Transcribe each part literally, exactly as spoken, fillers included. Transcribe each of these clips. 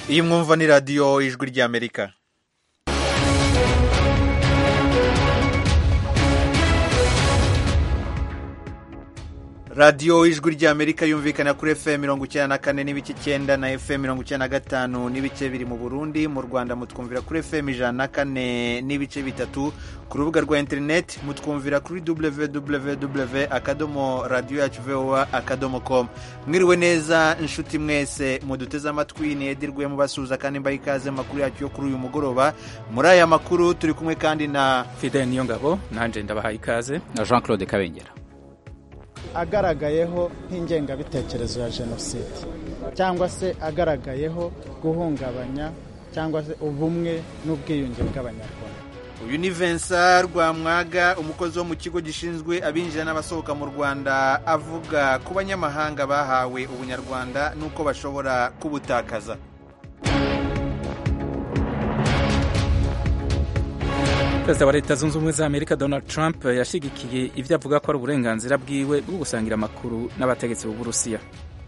iyi mwumva ni radiyo ijwi ry'Amerika. radiyo ijwi ry'Amerika yumvikana kuri F M mirongo icyenda na kane n'ibice icyenda na F M mirongo icyenda na gatanu n'ibice biri mu Burundi. Mu Rwanda mutwumvira kuri F M ijana na kane n'ibice bitatu. Ku rubuga rwa internet mutwumvira kuri w w w akadomo radio yacu voa akadomo com. Mwiriwe neza inshuti mwese muduteze amatwi, nedirwe mubasuza kandi mbaye ikaze makuru yacu yo kuri uyu mugoroba. Muri aya makuru turi kumwe kandi na Fidel Niyongabo, nanje ndabahaye ikaze, na Jean Claude Kabengera. Agaragayeho nk'ingengabitekerezo ya jenoside cyangwa se agaragayeho guhungabanya cyangwa se ubumwe n'ubwiyunge bw'Abanyarwanda. Uyu ni Vincent Rwamwaga, umukozi wo mu kigo gishinzwe abinjira n'abasohoka mu Rwanda, avuga ku banyamahanga bahawe ubunyarwanda nuko bashobora kubutakaza. Perezida wa Leta Zunze Ubumwe za Amerika Donald Trump yashigikiye ivyo avuga ko ari uburenganzira bwiwe bwo gusangira amakuru n'abategetsi b'Uburusiya.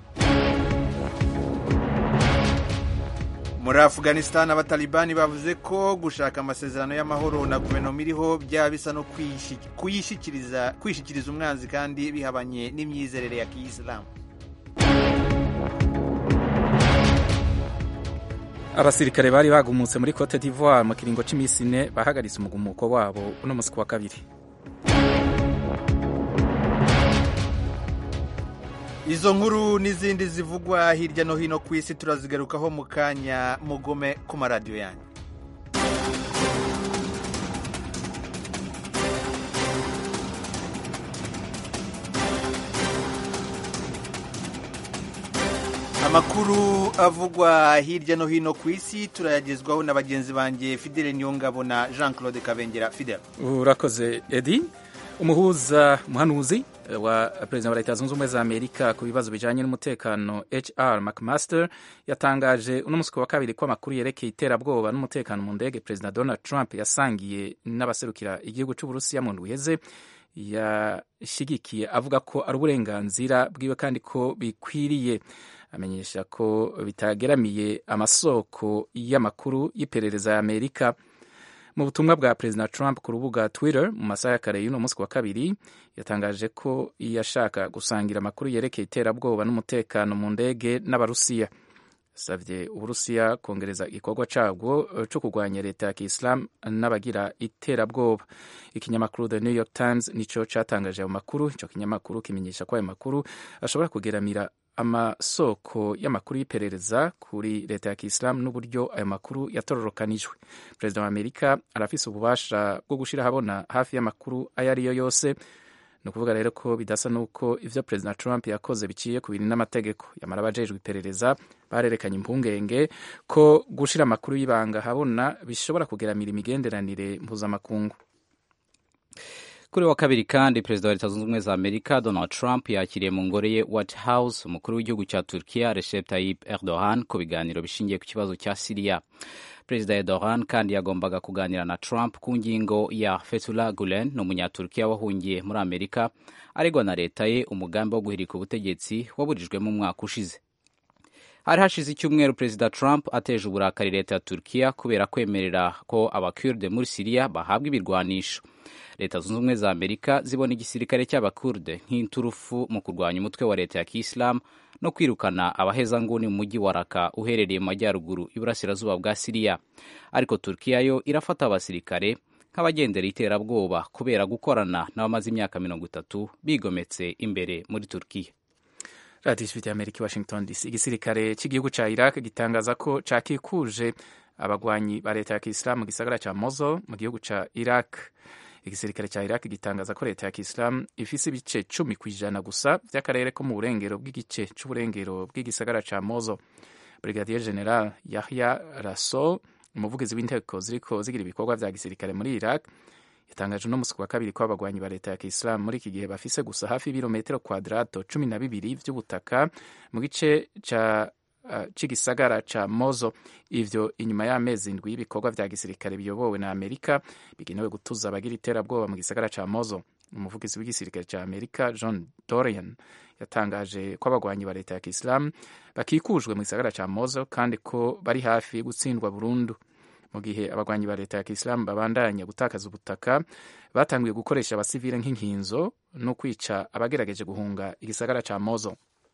Muri Afghanistan abatalibani bavuze ko gushaka amasezerano y'amahoro na guverinoma iriho byabisa no kwishikiriza kwishikiriza umwanzi kandi bihabanye n'imyizerere ya Kiyisilamu. Abasirikare bari bagumutse muri Cote d'Ivoire mu kiringo c'imisi ine bahagaritse umugumuko wabo uno musi wa kabiri. Izo nkuru n'izindi zivugwa hirya no hino ku isi turazigarukaho mu kanya, mugume ku maradiyo yanyu. Amakuru avugwa hirya no hino ku isi turayagezwaho na bagenzi banjye Fidel Niyongabo na Jean Claude Kabengera. Fidel. Urakoze Edi. Umuhuza muhanuzi wa Perezida wa Leta Zunze Ubumwe za Amerika ku bibazo bijanye n'umutekano H R McMaster yatangaje uno musi wa kabiri ko amakuru yerekeye iterabwoba n'umutekano mu ndege Perezida Donald Trump yasangiye n'abaserukira igihugu c'Uburusiya mu ndwi iheze yashigikiye, avuga ko ari uburenganzira bwiwe kandi ko bikwiriye. Amenyesha ko bitageramiye amasoko y'amakuru y'iperereza ya Amerika. Mu butumwa bwa Perezida Trump ku rubuga Twitter mu masaha ya kare y'uno musi wa kabiri yatangaje ko yashaka gusangira amakuru yerekeye iterabwoba n'umutekano mu ndege n'Abarusiya. Yasavye Uburusiya kongereza igikorwa cabwo co kurwanya leta ya Kiyisilamu n'abagira iterabwoba. Ikinyamakuru The New York Times nico catangaje ayo makuru. Ico kinyamakuru kimenyesha ko ayo makuru ashobora kugeramira amasoko y'amakuru y'iperereza kuri leta ya Kiyisilamu n'uburyo ayo makuru yatororokanijwe. Perezida wa Amerika arafise ububasha bwo gushira habona hafi y'amakuru ayo ariyo yose. Ni ukuvuga rero ko bidasa nuko ivyo Perezida Trump yakoze biciye ku bintu n'amategeko. Yamara abajejwe iperereza barerekanye impungenge ko gushira amakuru y'ibanga habona bishobora kugeramira imigenderanire mpuzamakungu. Kuri wa kabiri kandi Perezida wa Leta Zunze Ubumwe za Amerika Donald Trump yakiriye mu ngoro ye White House umukuru w'igihugu cya Turkiya Recep Tayyip Erdogan ku biganiro bishingiye ku kibazo cya Syria. Perezida Erdogan kandi yagombaga kuganira na Trump ku ngingo ya Fethullah Gulen, n'umunyaturkiya wahungiye muri Amerika aregwa na leta ye umugambi wo guhirika ubutegetsi waburijwe mu mwaka ushize. Hari hashize icyumweru Perezida Trump ateje uburakari leta ya Turkiya kubera kwemerera ko abakurde muri Syria bahabwa ibirwanisho. Leta Zunze Ubumwe za Amerika zibona igisirikare cy'abakurde nk'inturufu mu kurwanya umutwe wa leta ya Kiyisilamu no kwirukana abahezanguni mu mujyi wa Raqqa uherereye mu majyaruguru iburasirazuba bwa Syria. Ariko Turkiya yo irafata abasirikare nk'abagendera iterabwoba kubera gukorana n'abamaze imyaka mirongo itatu bigometse imbere muri Turkiya. Radio Ijwi Amerika Washington D C. Igisirikare cy'igihugu ca Iraq gitangaza ko cakikuje abagwanyi ba leta ya Kiyisilamu mu gisagara ca Mosul mu gihugu ca Iraq. Igisirikare ca Iraq gitangaza ko leta ya Kiyisilamu ifise ibice cumi kw'ijana gusa vy'akarere ko mu burengero bw'igice c'uburengero bw'igisagara ca Mosul. Brigadier General Yahya Rasool, umuvugizi w'inteko ziriko zigira ibikorwa vya gisirikare muri Iraq, yatangaje uno musi wa kabiri ko abagwanyi ba leta ya Kiyisilamu muri iki gihe bafise gusa hafi ibirometero kwadrato cumi na bibiri vy'ubutaka mu gice ca uh, c'igisagara ca Mosul. Ivyo inyuma y'amezi indwi y'ibikorwa vya gisirikare biyobowe na Amerika bigenewe gutuza abagira iterabwoba mu gisagara ca Mosul. Umuvugizi w'igisirikare ca Amerika John Dorian yatangaje ko abagwanyi ba leta ya Kisilamu bakikujwe mu gisagara ca Mosul kandi ko bari hafi gutsindwa burundu. Mu gihe abagwanyi ba leta ya Kisilamu babandanya gutakaza ubutaka, batanguye gukoresha abasivile nk'inkinzo no kwica abagerageje guhunga igisagara ca Mosul.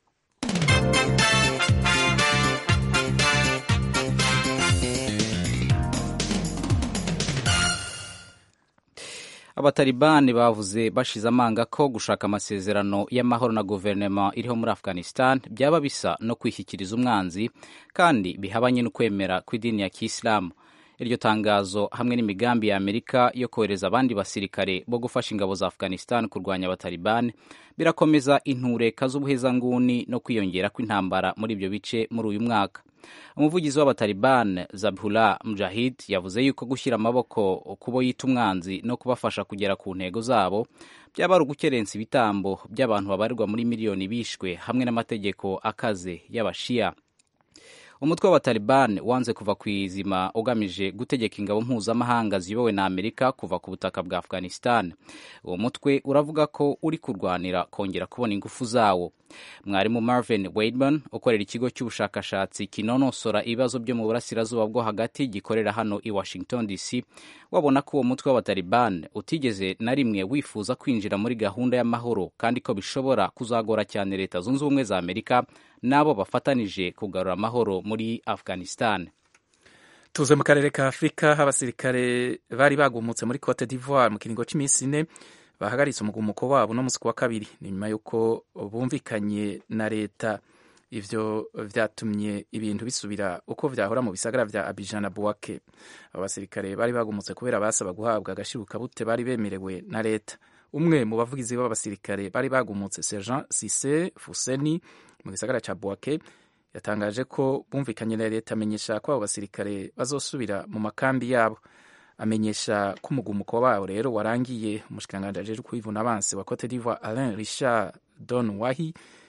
Abatalibani bavuze bashize amanga ko gushaka amasezerano y'amahoro na guverinoma iriho muri Afghanistan byaba bisa no kwishyikiriza umwanzi kandi bihabanye no kwemera kw'idini ya Kisilamu. Iryo tangazo hamwe n'imigambi ya Amerika yo kohereza abandi basirikare bo gufasha ingabo za Afghanistan kurwanya abatalibani birakomeza intureka z'ubuhezanguni no kwiyongera kw'intambara muri ibyo bice muri uyu mwaka. Umuvugizi w'abatalibani Zabihullah Mujahid yavuze yuko gushyira amaboko kubo yita umwanzi no kubafasha kugera ku ntego zabo byaba ari ugukerensa ibitambo by'abantu babarirwa muri miliyoni bishwe hamwe n'amategeko akaze y'abashia. Umutwe w'abatalibani wanze kuva ku izima ugamije gutegeka ingabo mpuzamahanga ziyobowe na Amerika kuva ku butaka bwa Afghanistan. Uwo mutwe uravuga ko uri kurwanira kongera kubona ingufu zawo. Mwarimu Marvin Weidman ukorera ikigo cy'ubushakashatsi kinonosora ibibazo byo mu burasirazuba bwo hagati gikorera hano i Washington D C wabona ko uwo mutwe w'abatalibani utigeze na rimwe wifuza kwinjira muri gahunda y'amahoro kandi ko bishobora kuzagora cyane Leta Zunze Ubumwe za Amerika nabo bafatanije kugarura amahoro muri Afghanistan. Tuze mu karere ka Afrika, abasirikare bari bagumutse muri Cote d'Ivoire mu kiringo cy'iminsi ine bahagaritse umugumuko wabo no musi wa kabiri ni nyuma yuko bumvikanye na leta. Ivyo vyatumye ibintu bisubira uko vyahora mu bisagara vya Abidjan na Bouaké. Abasirikare bari bagumutse kubera basaba guhabwa agashiruka bute bari bemerewe na leta. Umwe mu bavugizi b'abasirikare bari bagumutse Sergeant Cissé Fousseni mu gisagara ca Bouaké yatangaje ko bumvikanye na leta amenyesha ko abo basirikare bazosubira mu makambi yabo. Amenyesha ko umugumuko wabo rero warangiye. Umushikiranganji ajejwe kwivuna abansi wa Cote d'Ivoire Alain Richard Don Wahi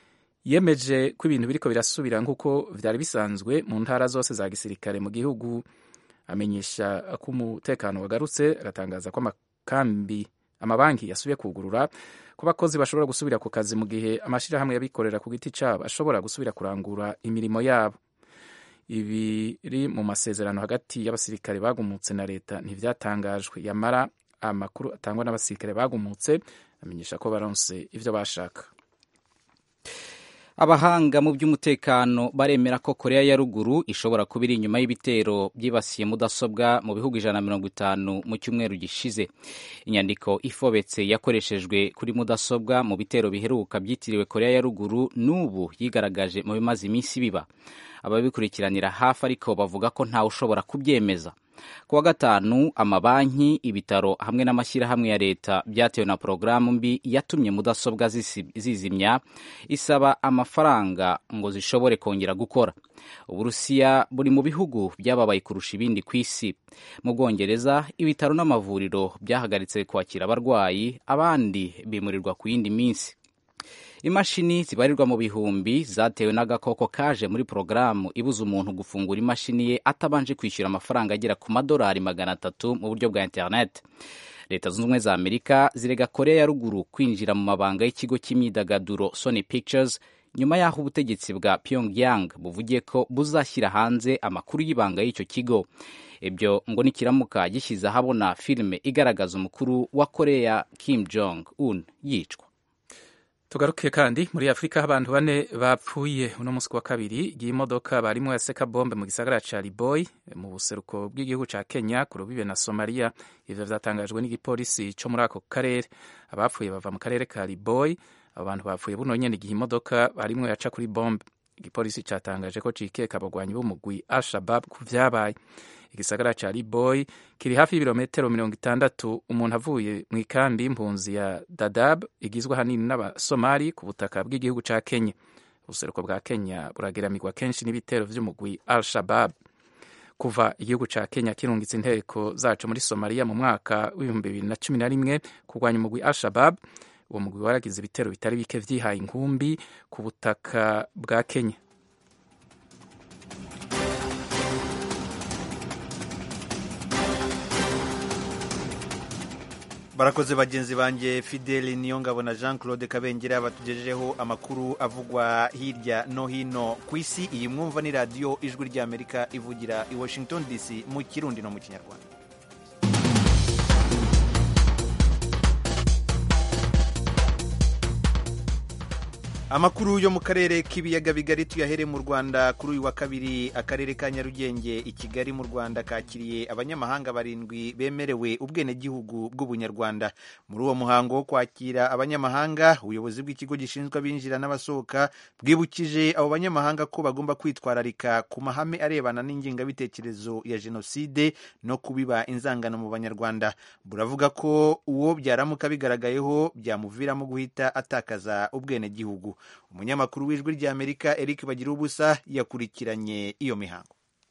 yemeje ko ibintu biriko birasubira nk'uko vyari bisanzwe mu ntara zose za gisirikare mu gihugu. Amenyesha ko umutekano wagarutse, agatangaza ko amakambi amabanki yasubiye kugurura, ko abakozi bashobora gusubira ku kazi mu gihe amashirahamwe yabikorera ku giti cabo ashobora gusubira kurangura imirimo yabo. Ibiri mu masezerano hagati y'abasirikare bagumutse na leta ntivyatangajwe, yamara amakuru atangwa n'abasirikare bagumutse amenyesha ko baronse ivyo bashaka. Abahanga mu by'umutekano baremera ko Korea ya Ruguru ishobora kubira inyuma y'ibitero byibasiye mudasobwa mu bihugu ijana na mirongo itanu mu cyumweru gishize. Inyandiko ifobetse yakoreshejwe kuri mudasobwa mu bitero biheruka byitiriwe Korea ya Ruguru n'ubu yigaragaje mu bimaze iminsi biba. Ababikurikiranira hafi ariko bavuga ko ntawe ushobora kubyemeza. Kuwa gatanu amabanki, ibitaro hamwe n'amashyirahamwe ya leta byatewe na porogaramu mbi yatumye mudasobwa zizimya isaba amafaranga ngo zishobore kongera gukora. Uburusiya buri mu bihugu byababaye kurusha ibindi ku isi. Mu Bwongereza ibitaro n'amavuriro byahagaritse kwakira abarwayi, abandi bimurirwa ku yindi minsi. Imashini zibarirwa mu bihumbi zatewe n'agakoko kaje muri porogaramu ibuza umuntu gufungura imashini ye atabanje kwishyura amafaranga agera ku madolari magana atatu mu buryo bwa internet. Leta Zunze Ubumwe za Amerika zirega Korea ya Ruguru kwinjira mu mabanga y'ikigo cy'imyidagaduro Sony Pictures nyuma y'aho ubutegetsi bwa Pyongyang buvugiye ko buzashyira hanze amakuru y'ibanga y'icyo kigo. Ibyo ngo nikiramuka gishyize ahabona filime igaragaza umukuru wa Korea Kim Jong Un yicwa. Tugaruke kandi muri Afrika, abantu bane bapfuye uno musi wa kabiri igihe imodoka barimo yaseka bombe mu gisagara ca Liboy mu buseruko bw'igihugu ca Kenya ku rubibe na Somalia. Ivyo vyatangajwe n'igipolisi co muri ako karere. Abapfuye bava mu karere ka Liboy. Abantu bapfuye buno nyene igihe imodoka barimo yaca kuri bombe. Igipolisi catangaje ko cikeka abagwanyi b'umugwi Al-Shabaab ku vyabaye. Igisagara ca Liboy kiri hafi y'ibirometero mirongo itandatu umuntu avuye mu ikambi y'impunzi ya Dadaab igizwe hanini n'abasomali ku butaka bw'igihugu ca Kenya. Ubuseruko bwa Kenya burageramirwa kenshi n'ibitero vy'umugwi Al-Shabaab. Kuva igihugu ca Kenya kirungitse inteko zaco muri Somalia mu mwaka w'ibihumbi bibiri na cumi na rimwe kurwanya umugwi Al-Shabaab, uwo mugwi waragize ibitero bitari bike vyihaye inkumbi ku butaka bwa Kenya. barakoze bagenzi banjye Fidele Niyongabo na Jean Claude Kabengera batugejejeho amakuru avugwa hirya no hino ku isi. Iyi mwumva ni radio Ijwi ry'Amerika ivugira i Washington D C mu Kirundi no mu Kinyarwanda. Amakuru yo mu karere k'ibiyaga bigari tuyahere mu Rwanda. Kuri uyu wa kabiri akarere ka Nyarugenge i Kigali mu Rwanda kakiriye abanyamahanga barindwi bemerewe ubwenegihugu bw'ubunyarwanda. Muri uwo muhango wo kwakira abanyamahanga, ubuyobozi bw'ikigo gishinzwe abinjira n'abasohoka bwibukije abo banyamahanga ko bagomba kwitwararika ku mahame arebana n'ingengabitekerezo ya jenoside no kubiba inzangano mu banyarwanda. Buravuga ko uwo byaramuka bigaragayeho byamuviramo guhita atakaza ubwenegihugu. Umunyamakuru w'Ijwi ry'Amerika Eric Bagirubusa yakurikiranye iyo mihango.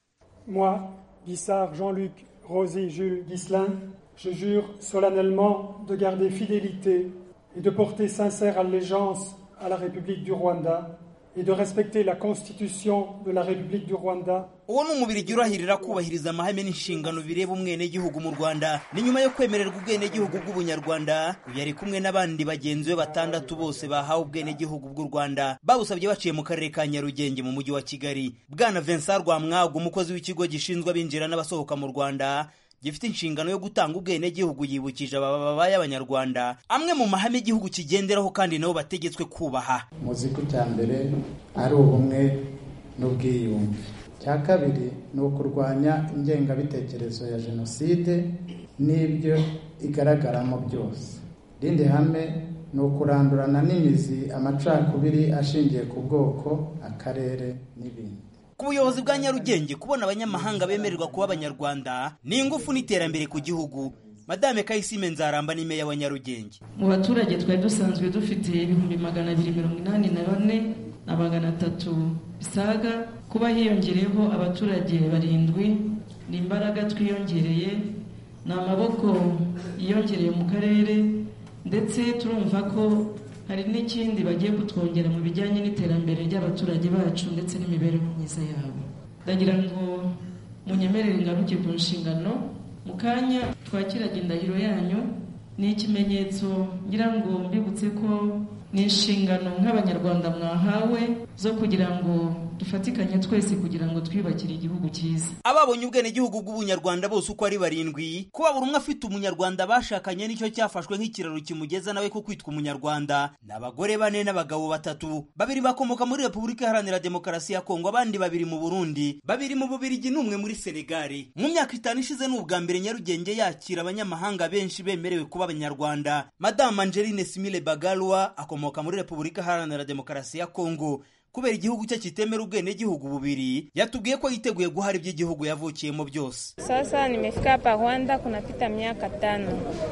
Moi, Guissard Jean-Luc Rosy Jules Ghislain, je jure solennellement de garder fidélité et de porter sincère allégeance à la République du Rwanda et de respecter la Constitution de la République du Rwanda. Uwo ni umubiri urahirira kubahiriza amahame n'inshingano bireba umwenegihugu mu Rwanda. Ni nyuma yo kwemererwa ubwenegihugu bw'ubunyarwanda, uyu yari kumwe n'abandi bagenzi be batandatu bose bahawe ubwenegihugu bw'u Rwanda babusabye baciye mu karere ka Nyarugenge mu mujyi wa Kigali. Bwana Vincent Rwamwago, umukozi w'ikigo gishinzwe abinjira n'abasohoka mu Rwanda gifite inshingano yo gutanga ubwenegihugu, yibukije aba babaye abanyarwanda amwe mu mahame igihugu kigenderaho kandi nabo bategetswe kubaha. Muziko cya mbere ari ubumwe n'ubwiyunge, cya kabiri ni ukurwanya ingengabitekerezo ya jenoside n'ibyo igaragaramo byose. Rindi hame ni ukurandurana n'imizi amacakubiri ashingiye ku bwoko, akarere n'ibindi. Ku buyobozi bwa Nyarugenge, kubona abanyamahanga bemererwa kuba abanyarwanda ni ingufu n'iterambere ku gihugu. Madame Kayisime Nzaramba ni meya wa Nyarugenge. Mu baturage twari dusanzwe dufite ibihumbi magana abiri mirongo inani na bane na magana atatu bisaga, kuba hiyongereyeho abaturage barindwi ni imbaraga twiyongereye, ni amaboko yiyongereye mu karere, ndetse turumva ko hari n'ikindi bagiye kutwongera mu bijyanye n'iterambere ry'abaturage bacu ndetse n'imibereho myiza yabo. Ndagira ngo munyemerere ngaruke ku nshingano. Mu kanya twakiraga indahiro yanyu, ni ikimenyetso ngira ngo mbibutse ko ni inshingano nk'abanyarwanda mwahawe zo kugira ngo dufatikanye twese kugira ngo twibakire igihugu cyiza. Ababonye ubwenegihugu bw'ubunyarwanda bose uko ari barindwi, kuba buri umwe afite umunyarwanda bashakanye nicyo cyafashwe nk'ikiraro kimugeza nawe ko kwitwa umunyarwanda. N'abagore bane n'abagabo batatu, babiri bakomoka muri Repubulika Iharanira Demokarasi ya Kongo, abandi babiri mu Burundi, babiri mu Bubiligi n'umwe muri Senegal. Mu myaka itanu ishize ni ubwa mbere Nyarugenge yakira abanyamahanga benshi bemerewe kuba abanyarwanda. Madame Angeline Simile Bagalwa akomoka muri Repubulika Iharanira Demokarasi ya Kongo. Kubera igihugu cye kitemera ubwenegihugu bubiri, yatubwiye ko yiteguye guhara iby'igihugu yavukiyemo byose. Sasa nimefika hapa Rwanda kunapita miaka tano.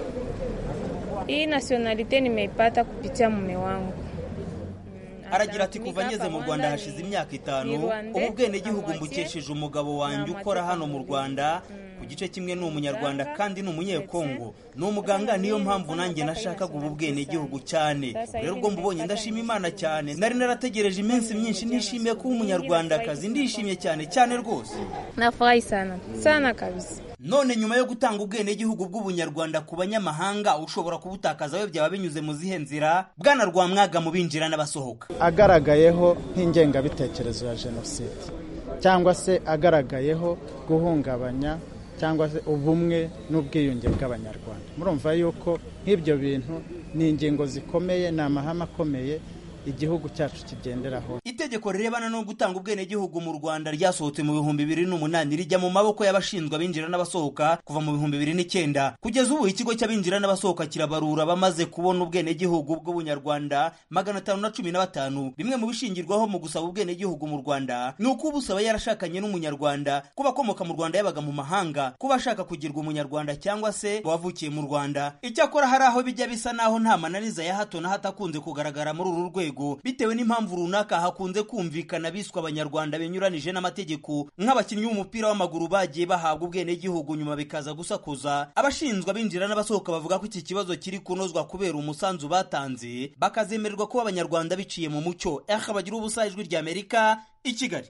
Hii nationalite nimeipata kupitia mume wangu. Aragira ati kuva ngeze mu Rwanda hashize imyaka itanu, ubu bwenegihugu mbukesheje umugabo wanjye ukora hano mu Rwanda. Ku gice kimwe ni umunyarwanda kandi ni umunyekongo, ni umuganga, niyo mpamvu nanjye nashakaga ubu bwenegihugu cyane. Rero ubwo mbubonye ndashima Imana cyane, nari narategereje iminsi myinshi, nishimiye kuba umunyarwandakazi, ndishimye cyane cyane rwose. Nafurahi sana sana kabisa. None nyuma yo gutanga ubwenegihugu bw'ubunyarwanda ku banyamahanga, ushobora kubutakaza we byaba binyuze mu zihe nzira? Bwana Rwamwaga mu binjira n'abasohoka, agaragayeho nk'ingengabitekerezo ya jenoside cyangwa se agaragayeho guhungabanya cyangwa se ubumwe n'ubwiyunge bw'abanyarwanda. Murumva yuko nk'ibyo bintu ni ingingo zikomeye, ni amahame akomeye igihugu cyacu kigenderaho. Itegeko rirebana no gutanga ubwenegihugu mu Rwanda ryasohotse mu bihumbi bibiri n'umunani rijya mu maboko y'abashinzwe abinjira n'abasohoka kuva mu bihumbi bibiri n'icyenda. Kugeza ubu ikigo cy'abinjira n'abasohoka kirabarura bamaze kubona ubwenegihugu bw'ubunyarwanda magana atanu na cumi na batanu. Bimwe mu bishingirwaho mu gusaba ubwenegihugu mu Rwanda ni uko ubusaba yarashakanye n'umunyarwanda, kuba akomoka mu Rwanda yabaga mu mahanga, kuba ashaka kugirwa umunyarwanda cyangwa se wavukiye mu Rwanda. Icyakora hari aho bijya bisa naho nta mananiza ya hato na hato akunze kugaragara muri uru rwego, bitewe n'impamvu runaka hakunze kumvikana biswa abanyarwanda benyuranije n'amategeko, nk'abakinnyi b'umupira w'amaguru bagiye bahabwa ubwenegihugu nyuma bikaza gusakuza. Abashinzwe abinjira n'abasohoka bavuga ko iki kibazo kiri kunozwa kubera umusanzu batanze, bakazemererwa kuba abanyarwanda biciye mu mucyo. Aha bagira ubusa, Ijwi ry'Amerika i Kigali.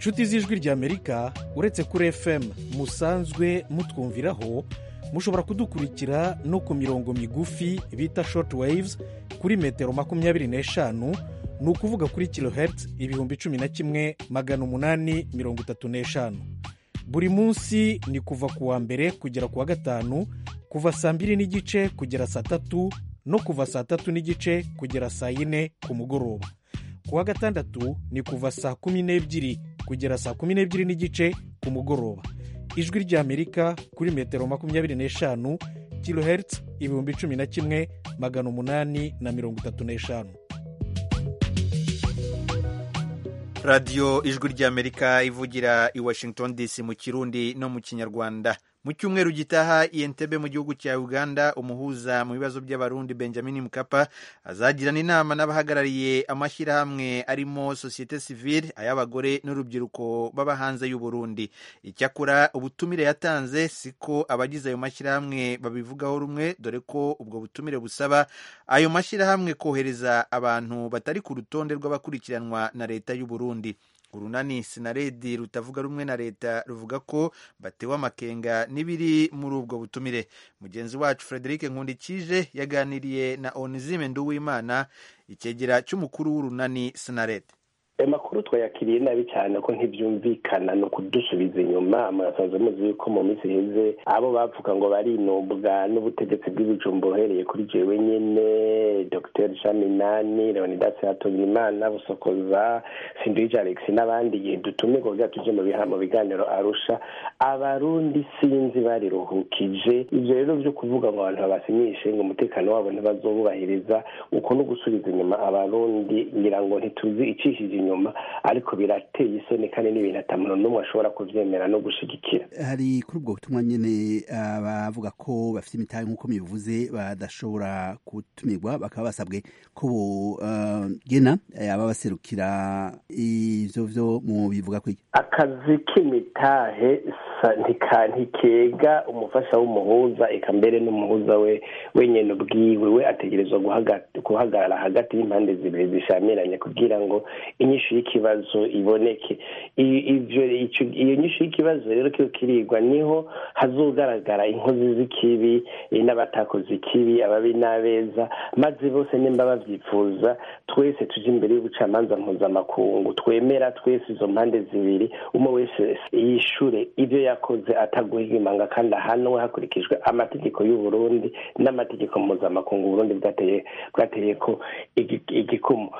nshuti z'ijwi ry'amerika, uretse kuri F M musanzwe mutwumviraho, mushobora kudukurikira no ku mirongo migufi bita short waves kuri metero makumyabiri n'eshanu, ni ukuvuga kuri kilohertz ibihumbi cumi na kimwe magana umunani mirongo itatu n'eshanu. Buri munsi ni kuva ku wa mbere kugera ku wa gatanu, kuva saa mbiri n'igice kugera saa tatu no kuva saa tatu n'igice kugera saa yine ku mugoroba. Ku wa gatandatu ni kuva saa kumi n'ebyiri kugera saa kumi n'ebyiri n'igice ku mugoroba. Ijwi ry'Amerika kuri metero makumyabiri n'eshanu, kilohertz ibihumbi cumi na kimwe magana umunani na mirongo itatu n'eshanu. radiyo ijwi ry'Amerika ivugira i Washington D C mu Kirundi no mu Kinyarwanda. Mu cyumweru gitaha i Entebbe mu gihugu cya Uganda, umuhuza mu bibazo by'abarundi Benjamin Mkapa azagirana inama n'abahagarariye amashyirahamwe arimo societe civile, ay'abagore n'urubyiruko baba hanze y'u Burundi. Icyakora ubutumire yatanze siko abagize ayo mashyirahamwe babivugaho rumwe, dore ko ubwo butumire busaba ayo mashyirahamwe kohereza abantu batari ku rutonde rw'abakurikiranwa na leta y'u Burundi. Urunani Sinaredi rutavuga rumwe na leta ruvuga ko batewe amakenga n'ibiri muri ubwo butumire. Mugenzi wacu Frederic Nkundikije yaganiriye na Onizime Nduwimana, icyegera cy'umukuru w'urunani Sinaredi. Amakuru twayakiriye nabi cyane ko ntibyumvikana no kudusubiza inyuma. Murasanzwe muzi yuko mu minsi iheze abo bavuga ngo barinubwa n'ubutegetsi bw'ibijumbo uhereye kuri jewe nyene, Dr Shaminani, Leonidas Hatungimana, Busokoza, Sindwija Alex n'abandi gihe dutumye ngo tuje mu bihamo biganiro Arusha, abarundi sinzi bariruhukije. Ivyo rero byo kuvuga ngo abantu babasinyishe ngo umutekano wabo ntibazobubahiriza, uko no gusubiza inyuma abarundi, ngira ngo ntituzi icishije inyuma, ariko birateye isoni kandi n'ibintu atamuntu n'umwe ashobora kuvyemera no gushigikira. Hari kuri ubwo butumwa nyene abavuga ko bafite imitahe nk'uko mivuze badashobora kutumirwa, bakaba basabwe ko bogena uh, ababaserukira. Ivyo vyo mu bivuga ko akazi k'imitahe ntikega umufasha w'umuhuza, eka mbere n'umuhuza we wenyene ubwiwe we ategerezwa guhagarara hagati y'impande zibiri zishamiranye kugira ngo inyishu y'ikibazo iboneke. Ivyo iyo nyishu y'ikibazo rero kiyo kirigwa niho hazogaragara inkozi z'ikibi n'abatakoze ikibi, ababi n'abeza, maze bose nimba bavyifuza twese tuje imbere y'ubucamanza mpuzamakungu, twemera twese izo mpande zibiri, umwe wese yishure ivyo yakoze ataguhigimanga kandi ahanwe hakurikijwe amategeko y'u Burundi n'amategeko mpuzamakungu Burundi bwateye bwateye ko igikumu.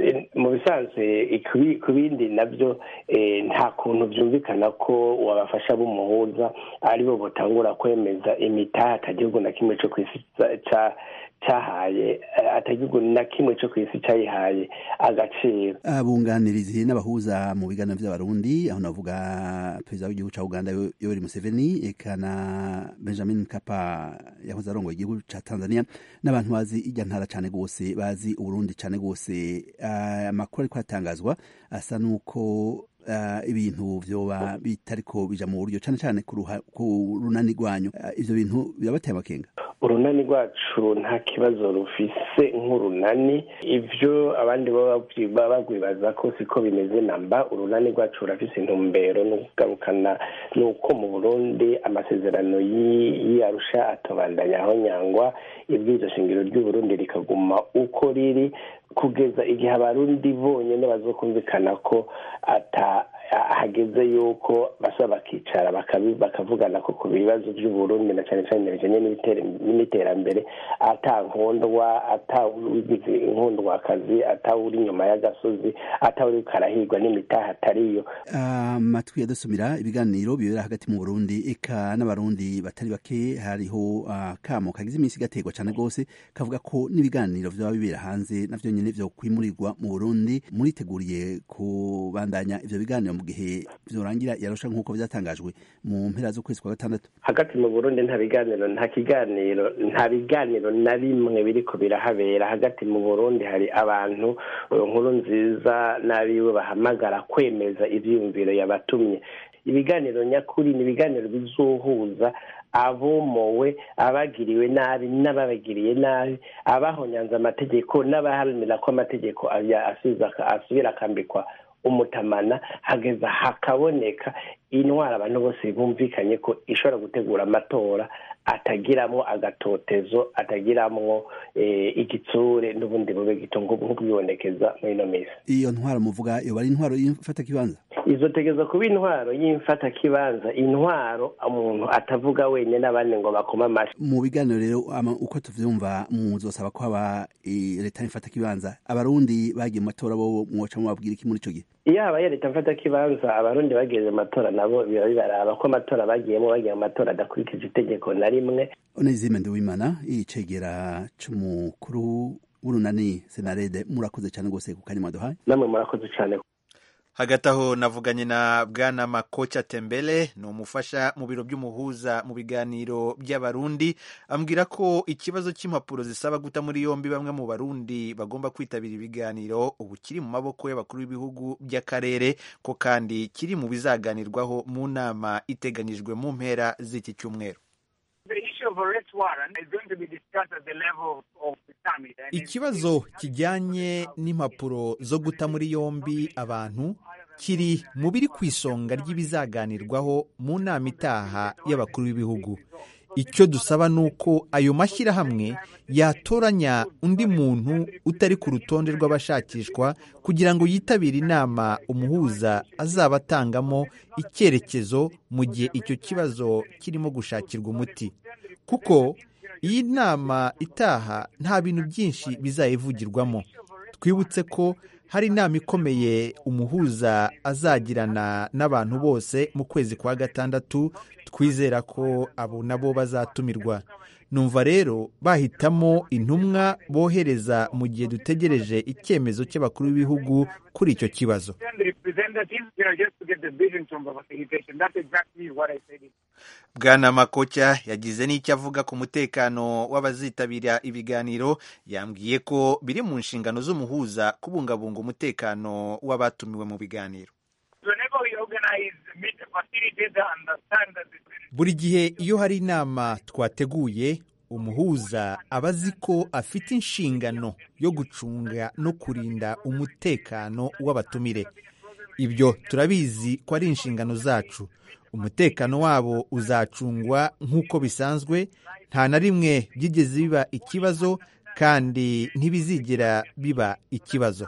Mu bisanzwe kubindi nabyo nta kuntu byumvikana ko wabafasha b'umuhuza aribo botangura kwemeza imitaha atagihugu na kimwe cyo kwisi ca cyahaye atagihugu na kimwe cyo kwisi cyayihaye agaciro. Abunganirizi n'abahuza mu biganiro by'abarundi, aho navuga perezida w'igihugu cya Uganda Yoweri Museveni, eka na Benjamin Mkapa yahoze arongoye igihugu cya Tanzania, n'abantu bazi ijya ntara cyane gose, bazi Uburundi cyane gose. Amakuru ariko atangazwa asa nuko Uh, ibintu vyoba bitariko bija mu buryo cyane cyane ku runani rwanyu. Uh, ivyo bintu birabateye amakenga? Urunani rwacu nta kibazo rufise nk'urunani, ivyo abandi baba bagwibaza ko siko bimeze namba. Urunani rwacu rafise intumbero no kugarukana nuko mu Burundi amasezerano y'Arusha atobandanya aho nyangwa, ibwizo shingiro ry'u Burundi rikaguma uko riri kugeza igihe abarundi bonyene bazokumvikana ko ata hageze yuko basaba bakicara bakavugana ko ku bibazo by'u Burundi na cyane cyane bijanye n'imiterambere, ata nkondwa, ata wigize inkondwa akazi, ata uri nyuma y'agasozi, ata uri karahirwa n'imitaha atariyo. Amatwi uh, yadusumira ibiganiro bibera hagati mu Burundi, eka n'abarundi batari bake. Hariho uh, kamo kagize iminsi gategwa cyane gose kavuga ko n'ibiganiro vyo bibera hanze navyo nyene vyo kwimurirwa mu Burundi. Muriteguriye kubandanya ivyo biganiro mu gihe vyorangira yarusha nk'uko byatangajwe mu mpera zo kwezi kwa gatandatu? Hagati mu Burundi nta biganiro nta kiganiro nta biganiro na bimwe biriko birahabera. Hagati mu Burundi hari abantu nkuru nziza n'abiwe bahamagara kwemeza ivyiyumviro yabatumye. Ibiganiro nyakuri ni ibiganiro bizohuza abomowe, abagiriwe nabi n'ababagiriye nabi, abahonyanze amategeko n'abaharanira ko amategeko asubira akambikwa umutamana hageza hakaboneka intwara abantu bose bumvikanye ko ishobora gutegura amatora atagiramwo agatotezo, atagiramwo eh, igitsure n'ubundi bube gitongo nk'uko bibonekeza muri ino minsi. Iyo ntwaro muvuga yo bari intwaro y'imfata kibanza, izotegeza kuba intwaro y'imfata kibanza, intwaro umuntu atavuga wenyine n'abandi ngo bakoma amashi. Mu biganiro rero uko tuvyumva muzosaba ko haba leta y'imfata kibanza, abarundi bagiye mu matora bo mwoca mubabwira iki muri ico gihe? Iyo habaye leta y'imfata kibanza abarundi bageze mu matora nabo biba bibaraba ko amatora bagiyemo bagiye mu matora adakurikije itegeko na rimwe. Onezime Nduwimana, icegera c'umukuru w'urunani Senarede, murakoze cyane gose ku kanya mwaduhaye. Namwe murakoze cyane. Hagati aho navuganye na Bwana Makocha Tembele, ni umufasha mu biro by'umuhuza mu biganiro by'abarundi, ambwira ko ikibazo cy'impapuro zisaba guta muri yombi bamwe mu barundi bagomba kwitabira ibiganiro ubu kiri mu maboko y'abakuru b'ibihugu by'akarere, ko kandi kiri mu bizaganirwaho mu nama iteganyijwe mu mpera z'iki cyumweru. Ikibazo kijyanye n'impapuro zo guta muri yombi abantu kiri mu biri ku isonga ry'ibizaganirwaho mu nama itaha y'abakuru b'ibihugu. Icyo dusaba ni uko ayo mashyirahamwe yatoranya undi muntu utari ku rutonde rw'abashakishwa kugira ngo yitabire inama umuhuza azaba atangamo icyerekezo mu gihe icyo kibazo kirimo gushakirwa umuti, kuko iyi nama itaha nta bintu byinshi bizayivugirwamo. Twibutse ko hari inama ikomeye umuhuza azagirana n'abantu bose mu kwezi kwa gatandatu, twizera ko abo nabo bazatumirwa. Numva rero bahitamo intumwa bohereza mu gihe dutegereje icyemezo cy'abakuru b'ibihugu kuri icyo kibazo. Bwana Makocha yagize n'icyo avuga ku mutekano w'abazitabira ibiganiro, yambwiye ko biri mu nshingano z'umuhuza kubungabunga umutekano w'abatumiwe mu biganiro. Buri gihe iyo hari inama twateguye, umuhuza aba azi ko afite inshingano yo gucunga no kurinda umutekano w'abatumire. Ibyo turabizi ko ari inshingano zacu. Umutekano wabo uzacungwa nk'uko bisanzwe, nta na rimwe byigeze biba ikibazo kandi ntibizigera biba ikibazo.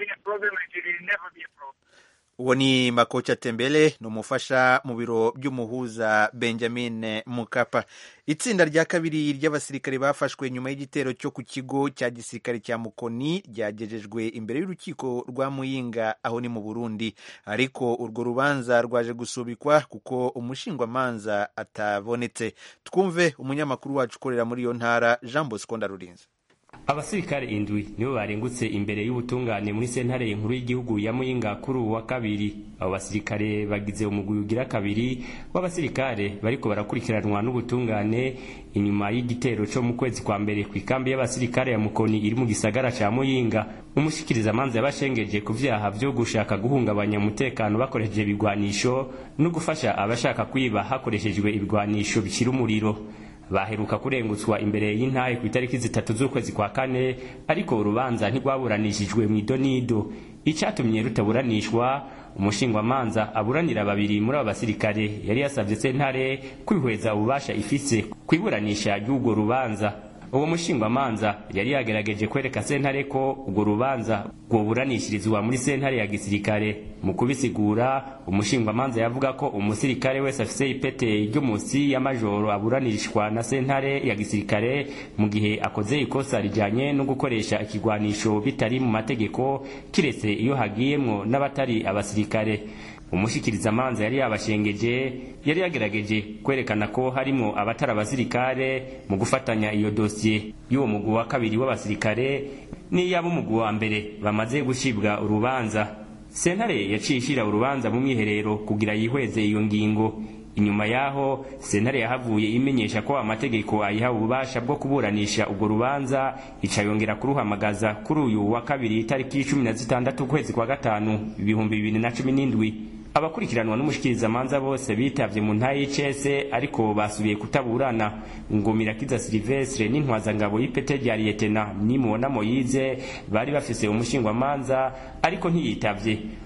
Uwo ni Makocha Tembele, ni umufasha mu biro by'umuhuza Benjamin Mkapa. Itsinda rya kabiri ry'abasirikare bafashwe nyuma y'igitero cyo ku kigo cya gisirikare cya Mukoni ryagejejwe imbere y'urukiko rwa Muyinga, aho ni mu Burundi, ariko urwo rubanza rwaje gusubikwa kuko umushingwamanza atabonetse. Twumve umunyamakuru wacu ukorera muri iyo ntara Jean Bosco Ndarurinze. Abasirikare indwi nibo barengutse imbere y'ubutungane muri sentare nkuru y'igihugu ya Muyinga kuri wa kabiri. Abo basirikare bagize umugwi ugira kabiri w'abasirikare bariko barakurikiranwa n'ubutungane inyuma y'igitero cyo mu kwezi kwa mbere ku ikambi y'abasirikare ya Mukoni iri mu gisagara ca Muyinga. Umushikiriza manza yabashengeje ku vyaha byo gushaka guhungabanya umutekano bakoresheje ibigwanisho no gufasha abashaka kwiba hakoreshejwe ibigwanisho bikira umuriro. Baheruka kurengutswa imbere y'intahe ku itariki zitatu z'ukwezi kwa kane, ariko urubanza ntigwaburanishijwe mu idonido. Icyatumye rutaburanishwa, umushingwamanza aburanira babiri muri abo basirikare yari yasavye sentare kwihweza ububasha ifise kwiburanisha y'urwo rubanza. Uwo mushingwamanza yari yagerageje kwereka sentare ko urwo rubanza rwoburanishirizwa muri sentare ya gisirikare. Mu kubisigura, umushingwamanza yavuga ko umusirikare wese afise ipete ryo munsi y'amajoro aburanishwa na sentare ya gisirikare mu gihe akoze ikosa rijanye no gukoresha ikigwanisho bitari mu mategeko, kiretse iyo hagiyemwo n'abatari abasirikare. Umushikiriza manza yari yabashengeje yari yagerageje kwerekana ko harimo abatari abasirikare mu gufatanya iyo dossier y'uwo mugwi wa kabiri w'abasirikare n'iyabo mugwi wa mbere bamaze gushibwa urubanza. Sentare yacishira urubanza mu mwiherero kugira yihweze iyo ngingo. Inyuma yaho sentare yahavuye imenyesha ko amategeko ayiha ububasha bwo kuburanisha ubwo rubanza, icayongera kuruhamagaza kuri uyu wa kabiri tariki cumi na zitandatu kwezi kwa gatanu ibihumbi bibiri na cumi n'indwi. Abakurikiranwa n'umushikiriza manza bose bitavye mu ntaye y'icese, ariko basubiye kutaburana. Ngomirakiza Silvestre n'intwaza ngabo y'ipete rya Lieutenant Nimubona Moyize bari bafise umushingwa manza ariko ntiyitavye.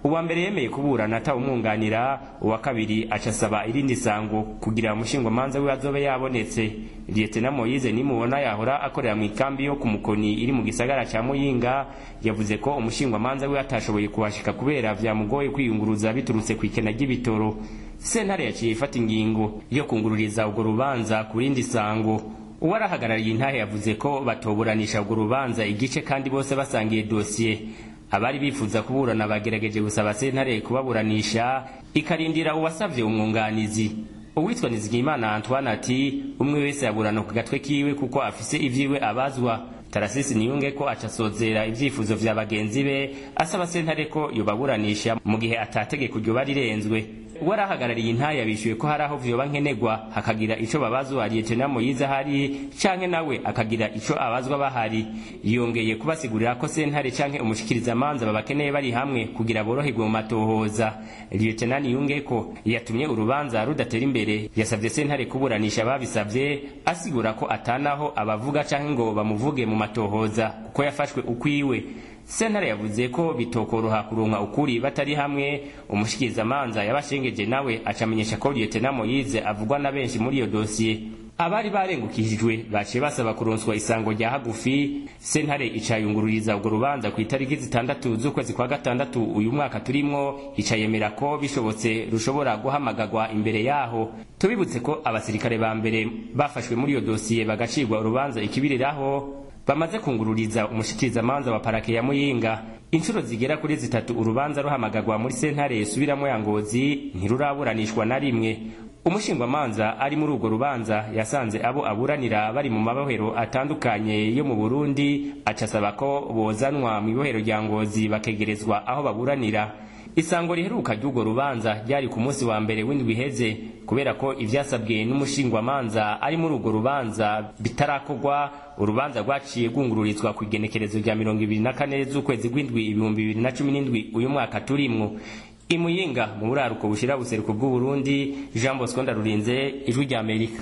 uwa mbere yemeye kuburana atawumwunganira, uwa kabiri aca asaba irindi sango kugira umushingwamanza we azobe yabonetse. Lieutenant Moise Nimubona yahora akorera mu ikambi yo ku Mukoni iri mu gisagara ca Muyinga yavuze ko umushingwamanza we atashoboye kuhashika kubera vyamugoye kwiyunguruza biturutse kw'ikena ry'ibitoro. Sentare yaciye ifata ingingo yo kungururiza urwo rubanza ku rindi sango. Uwarahagarariye intahe yavuze ko batoburanisha urwo rubanza igice kandi bose basangiye dosiye. Abari bifuza kuburana bagerageje gusaba sentare kubaburanisha ikarindira uwasavye umwunganizi. Uwitwa Nizigimana Antoine ati umwe wese yaburana ku gatwe kiwe kuko afise ivyiwe abazwa. Tarasisi Niyunge ko acasozera ivyifuzo vya bagenzi be asaba sentare ko yobaburanisha mu gihe atategeko ryo barirenzwe. Warahagarariye intahe yabishuye ko haraho vyoba nkenegwa hakagira ico babazwa Lieutenant Moise hari canke nawe akagira ico abazwa bahari. Yongeye kubasigurira ko sentare canke umushikiriza manza babakeneye bari hamwe kugira boroherwe mu matohoza. Lieutenant Niyunge ko yatumye urubanza rudatera imbere yasavye sentare kuburanisha babisavye asigura ko atanaho abavuga canke ngo bamuvuge mu matohoza kuko yafashwe ukwiwe. Sentare yavuze ko bitokoroha kuronka ukuri batari hamwe. Umushikiriza manza yabashengeje nawe acamenyesha ko Lieutenant Moise avugwa na benshi muri iyo dosiye. Abari barengukishijwe baciye basaba kuronswa isango rya hagufi. Sentare icayungururiza urwo rubanza ku itariki zitandatu z'ukwezi kwa gatandatu uyu mwaka turimwo, icayemera ko bishobotse rushobora guhamagagwa imbere yaho. Tubibutse ko abasirikare ba mbere bafashwe muri iyo dosiye bagacirwa urubanza ikibiriraho bamaze kungururiza umushikiriza manza wa parake ya Muyinga. Inshuro zigera kuri zitatu urubanza ruhamagagwa muri sentare yesubiramo ya Ngozi ntiruraburanishwa na rimwe. Umushingwamanza ari muri urwo rubanza yasanze abo aburanira bari mu mabohero atandukanye yo mu Burundi, acasaba ko bozanwa mu ibohero rya Ngozi bakegerezwa aho baburanira. Isango riheruka ry'urwo rubanza ryari ku munsi wa mbere w'indwi iheze kubera ko ivyasabwe n'umushingwamanza ari muri urwo rubanza bitarakogwa. Urubanza rwaciye gungururizwa ku igenekerezo rya mirongo ibiri na kane z'ukwezi gw'indwi ibihumbi bibiri na cumi n'indwi uyu mwaka turimwo. Imuyinga mu buraruko bushira buseruko bw'u Burundi, Jean Bosco Ndarurinze, Ijwi rya Amerika.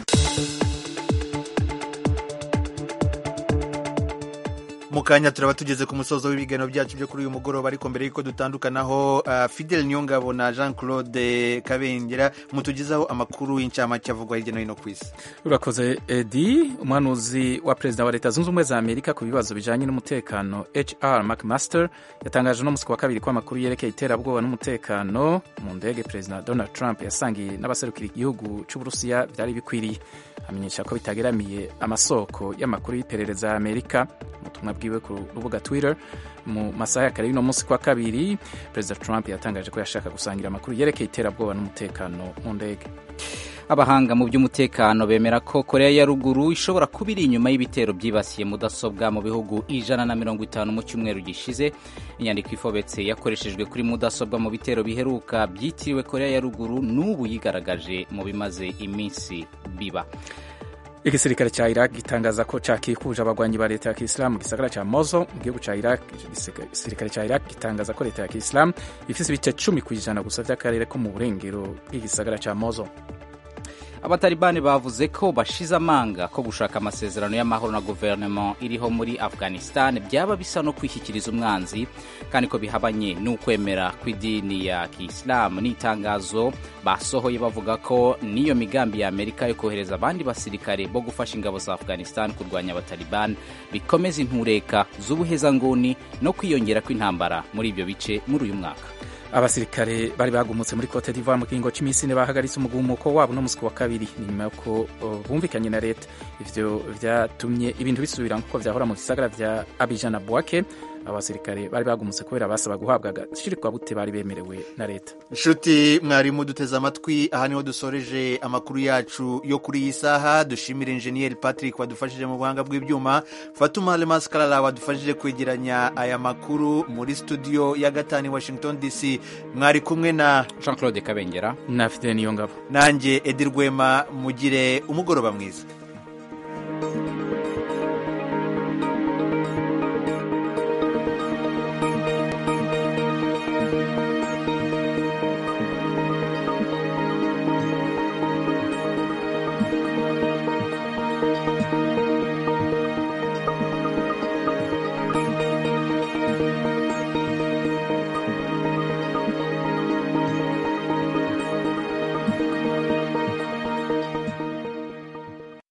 Mukanya turaba tugeze ku musozo w'ibigano byacu byo kuri uyu mugoroba, ariko mbere yuko dutandukanaho uh, Fidel Niyongabo na Jean Claude Kabengera mutugizaho amakuru y'incamake avugwa hirya no hino ku isi. Urakoze Edi. Umwanuzi wa Perezida wa Leta Zunze Ubumwe za Amerika ku bibazo bijanye n'umutekano H R McMaster yatangaje no musi wa kabiri ko amakuru yerekeye iterabwoba n'umutekano mu ndege Perezida Donald Trump yasangiye n'abaserukira igihugu c'Uburusiya byari bikwiriye. Amenyesha ko bitageramiye amasoko y'amakuru y'iperereza ya Amerika. Mutumwa bwiwe ku rubuga Twitter mu masaha ya kare y'uno munsi kwa kabiri, Perezida Trump yatangaje ko yashaka gusangira amakuru yerekeye iterabwoba n'umutekano mu ndege. Abahanga mu by'umutekano bemera ko Korea ya Ruguru ishobora kubira inyuma y'ibitero byibasiye mudasobwa mu bihugu ijana na mirongo itanu mu cyumweru gishize. Inyandiko ifobetse yakoreshejwe kuri mudasobwa mu bitero biheruka byitiriwe Korea ya Ruguru n'ubu yigaragaje mu bimaze iminsi biba. Igisirikare cha Iraq gitangaza ko cakikuje abagwanyi ba leta ya Kiislamu mu gisagara ca Mosul mu gihugu ca Iraq. Igisirikare cha Iraq gitangaza ko leta ya Kiislamu ifise ibice cumi kw'ijana gusa vy'akarere ko mu burengero bw'igisagara ca Mosul. Abatalibani bavuze ko bashize amanga ko gushaka amasezerano y'amahoro na guverinoma iriho muri Afghanistan byaba bisa no kwishyikiriza umwanzi, kandi ko bihabanye n'ukwemera kw'idini ya Kiislamu. N'itangazo basohoye bavuga ko niyo migambi ya Amerika yo kohereza abandi basirikare bo gufasha ingabo za Afghanistan kurwanya abatalibani bikomeza intureka z'ubuhezanguni no kwiyongera kw'intambara muri ibyo bice muri uyu mwaka. Abasirikare bari bagumutse muri Cote d'Ivoire mu kiringo c'imisi ne bahagaritse umugumuko wabo no musi wa kabiri nyuma ko bumvikanye na leta. Ivyo vyatumye ibintu bisubira nkuko vyahora mu gisagara vya Abidjan na Bouaké. Abasirikare bari bagumutse kubera basaba guhabwa agashirikwa bute bari bemerewe na leta. Nshuti mwarimu duteze amatwi, aha niho dusoreje amakuru yacu yo kuri iyi saha. Dushimire Engineer Patrick wadufashije mu buhanga bw'ibyuma, Fatuma Lemas Kalala wadufashije kwegeranya aya makuru muri studio ya gatanu Washington D C. Mwari kumwe na Jean Claude Kabengera na Fidel Niyongabo, nanjye Edir Rwema. Mugire umugoroba mwiza.